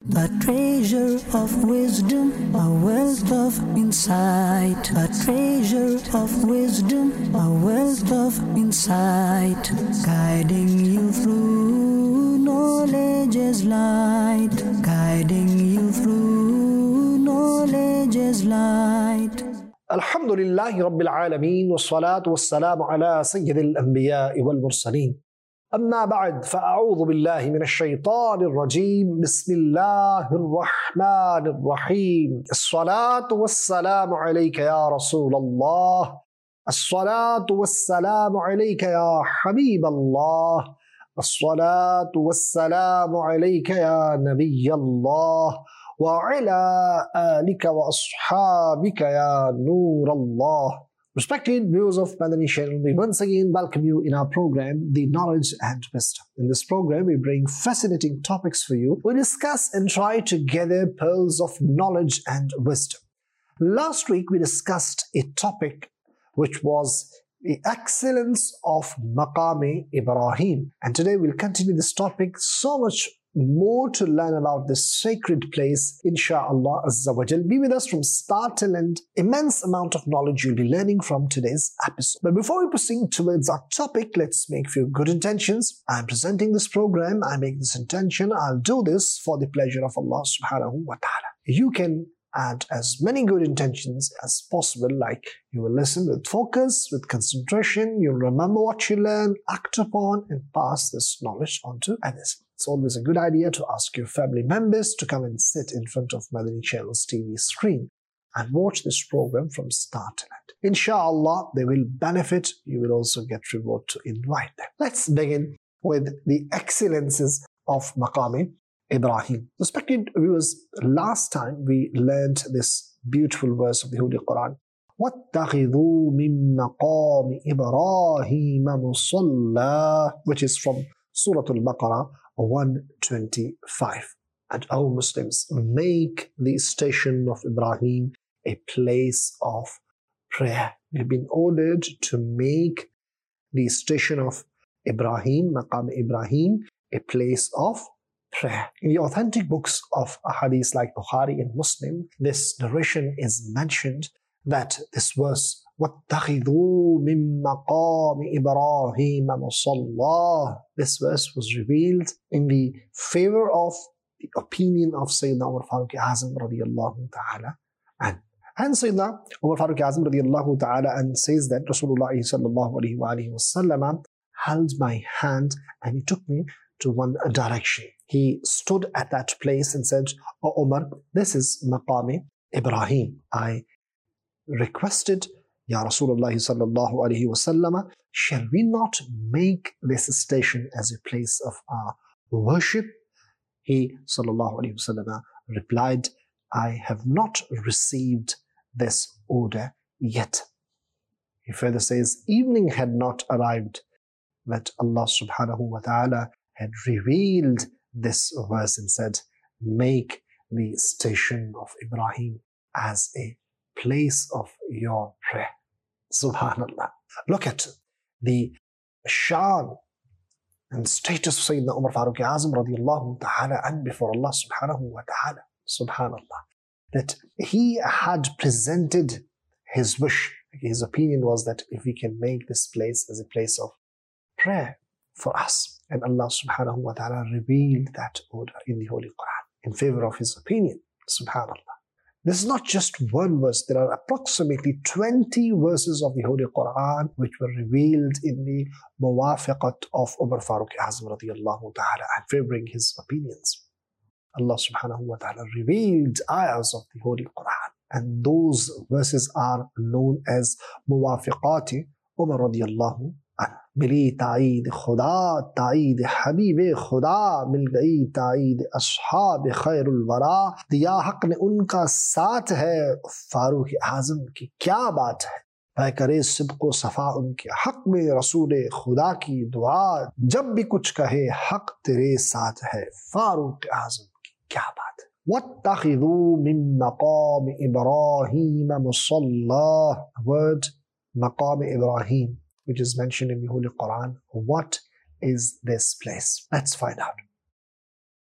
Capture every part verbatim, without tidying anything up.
a treasure of wisdom, a wealth of insight, a treasure of wisdom, a wealth of insight, guiding you through knowledge as light, guiding you through knowledge as light. Alhamdulillahi Rabbil Alameen, wassalatu wassalamu ala sayyidil anbiya'i wal mursaleen. أما بعد فأعوذ بالله من الشيطان الرجيم بسم الله الرحمن الرحيم الصلاة والسلام عليك يا رسول الله الصلاة والسلام عليك يا حبيب الله الصلاة والسلام عليك يا نبي الله وعلى آلك وأصحابك يا نور الله. Respected viewers of Madani Channel, we once again welcome you in our program, The Knowledge and Wisdom. In this program, we bring fascinating topics for you. We discuss and try to gather pearls of knowledge and wisdom. Last week, we discussed a topic which was the excellence of Maqam Ibrahim. And today, we'll continue this topic. So much more to learn about this sacred place, insha'Allah Azza wa Jal. Be with us from start till end. Immense amount of knowledge you'll be learning from today's episode. But before we proceed towards our topic, let's make a few good intentions. I'm presenting this program, I make this intention, I'll do this for the pleasure of Allah subhanahu wa ta'ala. You can add as many good intentions as possible, like you will listen with focus, with concentration, you'll remember what you learn, act upon, and pass this knowledge on to others. It's always a good idea to ask your family members to come and sit in front of Madani Channel's T V screen and watch this program from start to end. Insha'Allah, they will benefit. You will also get reward to invite them. Let's begin with the excellences of Maqam Ibrahim. Respected viewers, last time we learned this beautiful verse of the Holy Quran. وَاتَّخِذُوا مِن مَقَامِ إِبْرَاهِيمَ مُصَلَّى, which is from Surah Al-Baqarah one twenty-five. And O Muslims, make the station of Ibrahim a place of prayer. We've been ordered to make the station of Ibrahim, Maqam Ibrahim, a place of prayer. In the authentic books of hadith like Bukhari and Muslim, this narration is mentioned that this verse, وَاتَّخِذُوا مِن مَقَامِ إِبْرَاهِيمَ مُصَلَّى, this verse was revealed in the favor of the opinion of Sayyidina Umar Farooq Azam radiyallahu ta'ala and and Sayyidina Umar Farooq Azam radiyallahu ta'ala and says that Rasulullah sallallahu alayhi wa alayhi wa sallam held my hand and he took me to one direction. He stood at that place and said, "O Umar, this is Maqam Ibrahim. I requested, Ya Rasulullah sallallahu alayhi wa sallam, shall we not make this station as a place of our worship?" He sallallahu alayhi wa sallam replied, "I have not received this order yet." He further says, evening had not arrived that Allah subhanahu wa ta'ala had revealed this verse and said, make the station of Ibrahim as a place of your prayer. Subhanallah. Look at the shan and status of Sayyidina Umar Farooq Azam radiyallahu ta'ala and before Allah subhanahu wa ta'ala. Subhanallah. That he had presented his wish. His opinion was that if we can make this place as a place of prayer for us. And Allah subhanahu wa ta'ala revealed that order in the Holy Quran in favor of his opinion. Subhanallah. This is not just one verse. There are approximately twenty verses of the Holy Quran which were revealed in the muwafiqat of Umar Farooq Azam radiyallahu ta'ala and favoring his opinions. Allah subhanahu wa ta'ala revealed ayahs of the Holy Quran. And those verses are known as muwafiqati Umar radiyallahu anhu. Mili ta'id khuda, ta'id habib khuda, mil gayi ta'id ashab khairul wara, diya haq ne unka saath hai, Farooq Azam ki kya baat hai. मैं करे सिब्को सफा उनके हक में रसूले खुदा की दुआ, जब भी कुछ कहे हक तेरे साथ है, फारूक आजम की क्या बात है. وَاتَّخِذُوا مِن مَقَامِ إِبْرَاهِيمَ مُصَلَّى, word Maqam Ibrahim, which is mentioned in the Holy Quran. What is this place? Let's find out.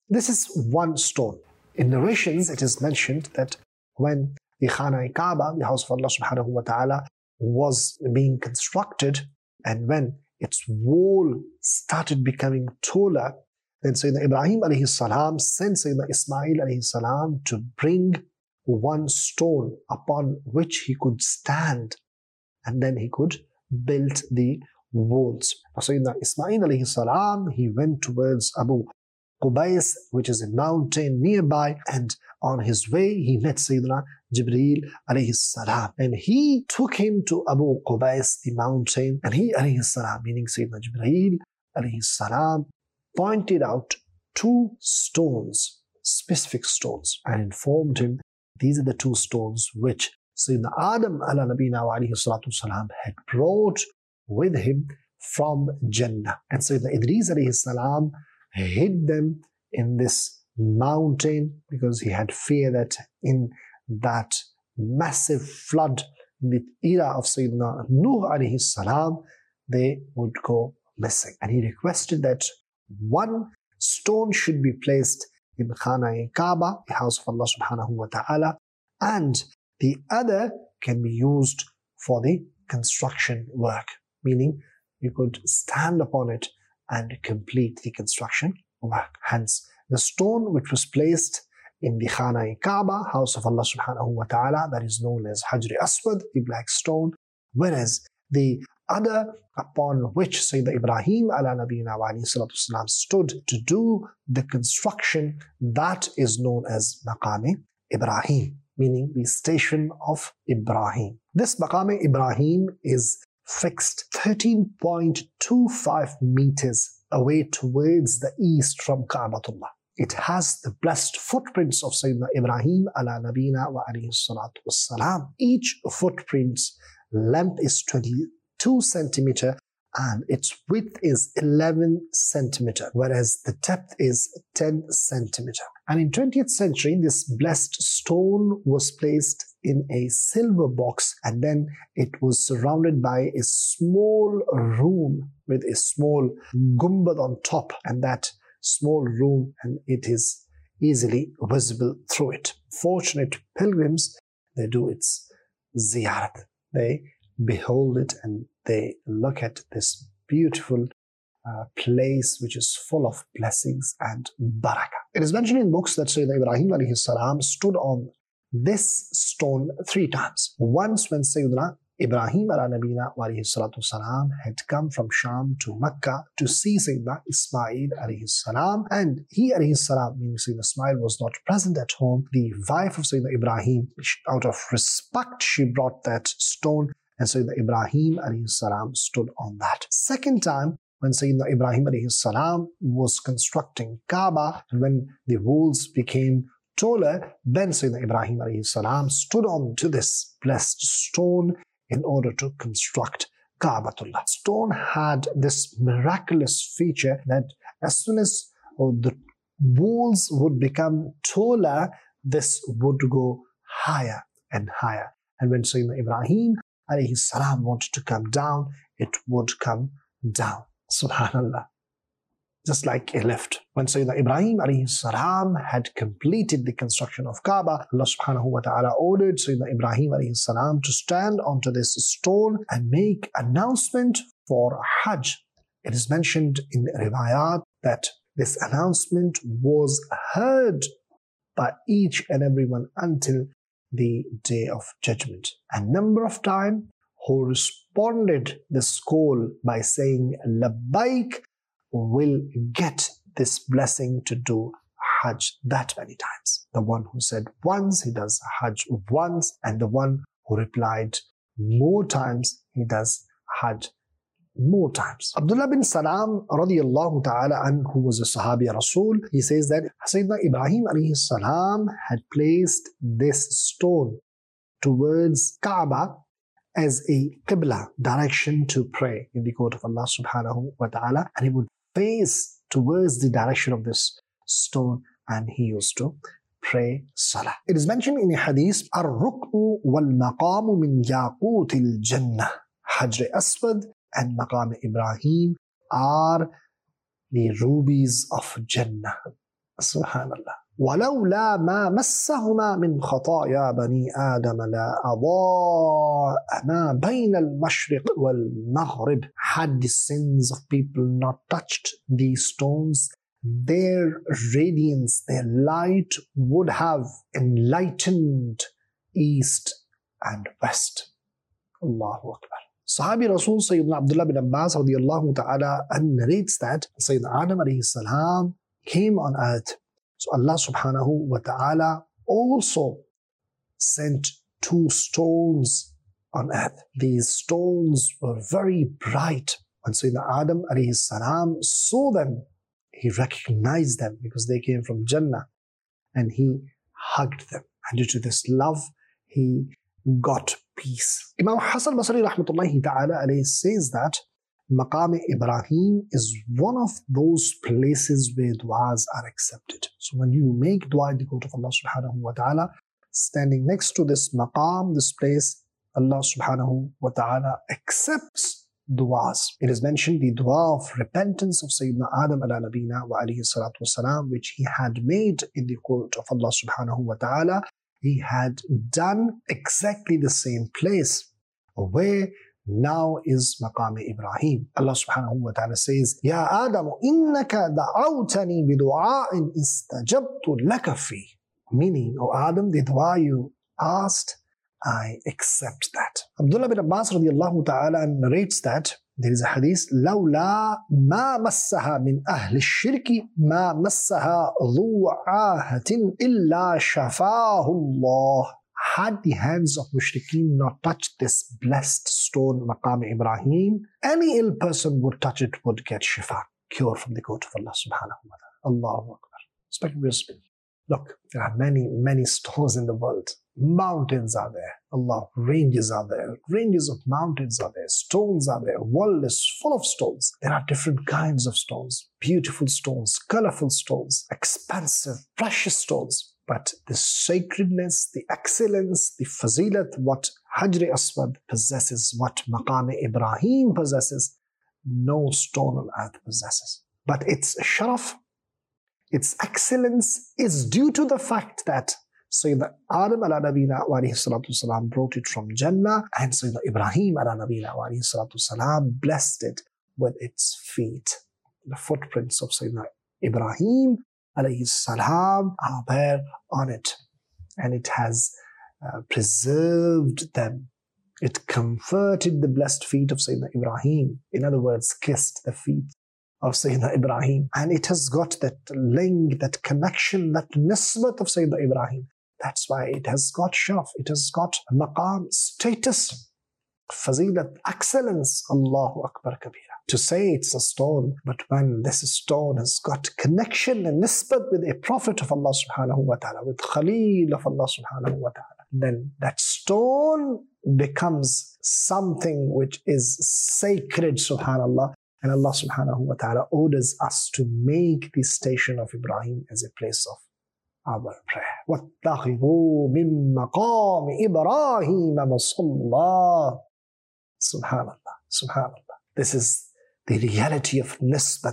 This is one stone. In narrations, it is mentioned that when the Khana-e-Kaaba, the house of Allah subhanahu wa ta'ala, was being constructed, and when its wall started becoming taller, then Sayyidina Ibrahim alayhi salam sent Sayyidina Ismail alayhi salam to bring one stone upon which he could stand, and then he could build the walls. Sayyidina Ismail alayhi salam, he went towards Abu Qubais, which is a mountain nearby, and on his way he met Sayyidina Jibreel alayhi salam, and he took him to Abu Qubais, the mountain, and he alayhi salam, meaning Sayyidina Jibreel alayhi salam, pointed out two stones, specific stones, and informed him these are the two stones which Sayyidina Adam ala nabina wa alayhi salatu salam had brought with him from Jannah. And Sayyidina Idris alayhi salam hid them in this mountain because he had fear that in that massive flood in the era of Sayyidina Nuh alayhi salam, they would go missing. And he requested that one stone should be placed in Khana-e-Kaaba, the house of Allah subhanahu wa ta'ala, and the other can be used for the construction work, meaning you could stand upon it and complete the construction work. Hence, the stone which was placed in the Khana-e-Kaaba, house of Allah subhanahu wa ta'ala, that is known as Hajr Aswad, the black stone, whereas the other upon which Sayyidina Ibrahim ala nabiyina wa alayhi salatu wasalam stood to do the construction, that is known as Maqam Ibrahim, meaning the station of Ibrahim. This Maqam Ibrahim is fixed thirteen point two five meters away towards the east from Ka'batullah. It has the blessed footprints of Sayyidina Ibrahim ala nabiyina wa alayhi salatu wasalam. Each footprint's length is twenty-two centimeter and its width is eleven centimeter, whereas the depth is ten centimeter. And in twentieth century, this blessed stone was placed in a silver box, and then it was surrounded by a small room with a small gumbad on top, and that small room, and it is easily visible through it. Fortunate pilgrims, they do its ziyarat. They behold it and they look at this beautiful uh, place which is full of blessings and barakah. It is mentioned in books that Sayyidina Ibrahim alayhi salam stood on this stone three times. Once when Sayyidina Ibrahim ala nabina wa alayhi salatu salam had come from Sham to Mecca to see Sayyidina Ismail alayhi salam, and he alayhi salam, meaning Sayyidina Ismail, was not present at home. The wife of Sayyidina Ibrahim, out of respect, she brought that stone, and Sayyidina Ibrahim alayhi salam stood on that. Second time, when Sayyidina Ibrahim alayhi salam was constructing Kaaba, and when the walls became taller, then Sayyidina Ibrahim alayhi salam stood on to this blessed stone in order to construct Ka'batullah. Stone had this miraculous feature that as soon as oh, the walls would become taller, this would go higher and higher. And when Sayyidina Ibrahim alayhi salam wanted to come down, it would come down. Subhanallah. Just like a lift. When Sayyidina Ibrahim alayhi salam had completed the construction of Kaaba, Allah subhanahu wa ta'ala ordered Sayyidina Ibrahim alayhi salam to stand onto this stone and make announcement for Hajj. It is mentioned in riwayat that this announcement was heard by each and everyone until the Day of Judgment. A number of times who responded this call by saying Labbaik will get this blessing to do Hajj that many times. The one who said once, he does Hajj once, and the one who replied more times, he does Hajj more times. Abdullah bin Salam radiyallahu ta'ala anhu, who was a Sahabi Rasul, he says that Sayyidina Ibrahim alayhi salam had placed this stone towards Kaaba as a Qibla, direction to pray in the court of Allah subhanahu wa ta'ala, and he would face towards the direction of this stone and he used to pray Salah. It is mentioned in a hadith, Ar-Ruk'u wal-Maqamu min Yaqutil Jannah. Hajr Aswad and Maqam Ibrahim are the rubies of Jannah. Subhanallah. وَلَوْلَا مَا مَسَّهُمَا مِنْ خَطَايَا بَنِي آدَمَ لَا أَضَاءَ مَا بَيْنَ الْمَشْرِقِ وَالْمَغْرِبِ. Had the sins of people not touched these stones, their radiance, their light would have enlightened east and west. Allahu Akbar. Sahabi Rasul Sayyidina Abdullah bin Abbas radiallahu ta'ala narrates that Sayyidina Adam alayhi salam came on earth. So Allah subhanahu wa ta'ala also sent two stones on earth. These stones were very bright. When Sayyidina Adam alayhi salam saw them, he recognized them because they came from Jannah, and he hugged them. And due to this love, he got peace. Imam Hassan Basri rahmatullahi ta'ala alayhi says that Maqam Ibrahim is one of those places where du'as are accepted. So when you make dua in the court of Allah subhanahu wa ta'ala, standing next to this maqam, this place, Allah subhanahu wa ta'ala accepts du'as. It is mentioned the dua of repentance of Sayyidina Adam ala nabina wa alayhi salatu wasalam, which he had made in the court of Allah subhanahu wa ta'ala. He had done exactly the same place where now is Maqam Ibrahim. Allah subhanahu wa ta'ala says, Ya Adam, innaka da'awtani bidu'a'in istajabtu laka fi. Meaning, O Adam, the dua you asked, I accept that. Abdullah bin Abbas radiallahu ta'ala narrates that there is a hadith, لولا ما مسها من أهل الشرك ما مسها ذو عاهة إلا شفاه الله. Had the hands of mushrikeen not touched this blessed stone, Maqam Ibrahim, any ill person would touch it would get shifa, cure from the court of Allah subhanahu wa ta'ala. Allahu Akbar. Respected viewers, look, there are many, many stones in the world. Mountains are there. Allah, ranges are there. Ranges of mountains are there. Stones are there. World is full of stones. There are different kinds of stones. Beautiful stones, colorful stones, expensive, precious stones. But the sacredness, the excellence, the fazilat, what Hajr Aswad possesses, what Maqam Ibrahim possesses, no stone on earth possesses. But its sharaf, its excellence is due to the fact that Sayyidina Adam ala nabina wa alayhi salatu salam brought it from Jannah, and Sayyidina Ibrahim ala nabina wa alayhi salatu salam blessed it with its feet. The footprints of Sayyidina Ibrahim alayhi salam are there on it, and it has uh, preserved them. It comforted the blessed feet of Sayyidina Ibrahim. In other words, kissed the feet of Sayyidina Ibrahim, and it has got that link, that connection, that nisbat of Sayyidina Ibrahim. That's why it has got sharaf, it has got maqam, status, fazilat, excellence. Allahu Akbar kabira. To say it's a stone, but when this stone has got connection and nisbat with a prophet of Allah subhanahu wa ta'ala, with Khalil of Allah subhanahu wa ta'ala, then that stone becomes something which is sacred, subhanallah. And Allah subhanahu wa ta'ala orders us to make the station of Ibrahim as a place of our prayer. وَاتَّخِذُوا مِن مَقَامِ إِبْرَاهِيمَ مُصَلَّى. Subhanallah, subhanallah. This is the reality of nisbat,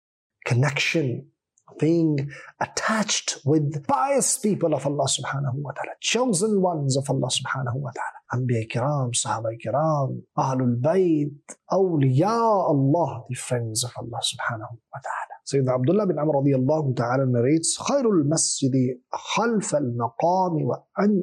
connection, being attached with pious people of Allah subhanahu wa ta'ala, chosen ones of Allah subhanahu wa ta'ala. Anbiya kiram, Sahaba kiram, Ahlul Bayt, Awliya Allah, the friends of Allah subhanahu wa ta'ala. Sayyidina Abdullah bin Amr radiyallahu ta'ala narrates, Khairul masjidi khalf al-maqami wa an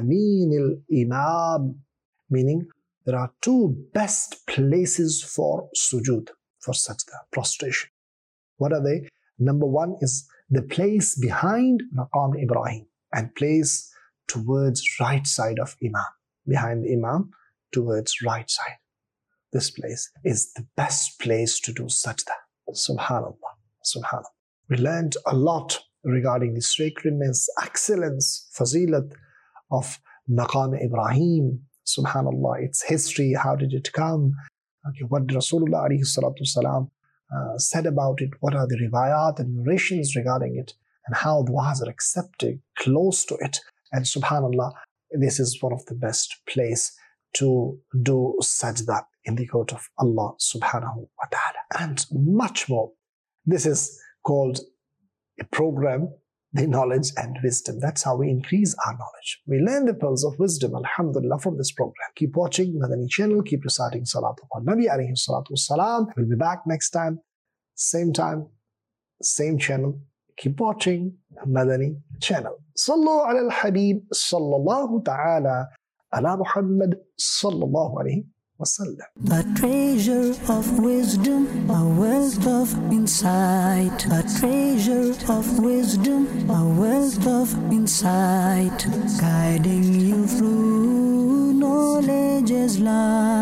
yamin al-imam. Meaning, there are two best places for sujood, for sajda, prostration. What are they? Number one is the place behind Maqam Ibrahim, and place towards right side of Imam. Behind the Imam, towards right side. This place is the best place to do sajda. Subhanallah, subhanallah. We learned a lot regarding the sacredness, excellence, fazilat of Maqam Ibrahim. Subhanallah, its history, how did it come? Okay, what did Rasulullah alayhi salatu salam Uh, said about it, what are the riwayat and narrations regarding it, and how du'as are accepted close to it. And subhanallah, this is one of the best place to do sajda in the court of Allah subhanahu wa ta'ala. And much more. This is called a program, the knowledge and wisdom. That's how we increase our knowledge. We learn the pearls of wisdom, alhamdulillah, from this program. Keep watching Madani channel, keep reciting Salatu al Nabi alayhi salatu wassalam. We'll be back next time, same time, same channel. Keep watching Madani channel. Sallu ala al-Habib sallallahu ta'ala ala Muhammad sallallahu alayhi wasallam. A treasure of wisdom, a wealth of insight. A treasure of wisdom, a wealth of insight. Guiding you through knowledge's light.